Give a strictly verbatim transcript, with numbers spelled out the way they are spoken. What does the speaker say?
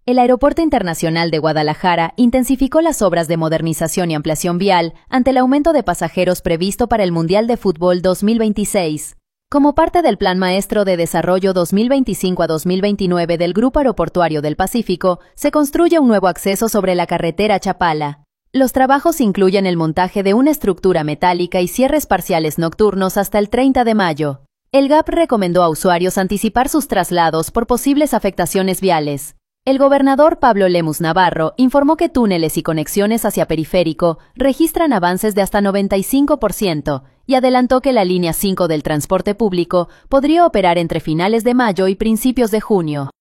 El Aeropuerto Internacional de Guadalajara intensificó las obras de modernización y ampliación vial ante el aumento de pasajeros previsto para el Mundial de Fútbol dos mil veintiséis. Como parte del Plan Maestro de Desarrollo dos mil veinticinco a dos mil veintinueve del Grupo Aeroportuario del Pacífico, se construye un nuevo acceso sobre la carretera Chapala. Los trabajos incluyen el montaje de una estructura metálica y cierres parciales nocturnos hasta el treinta de mayo. El G A P recomendó a usuarios anticipar sus traslados por posibles afectaciones viales. El gobernador Pablo Lemus Navarro informó que túneles y conexiones hacia periférico registran avances de hasta noventa y cinco por ciento y adelantó que la línea cinco del transporte público podría operar entre finales de mayo y principios de junio.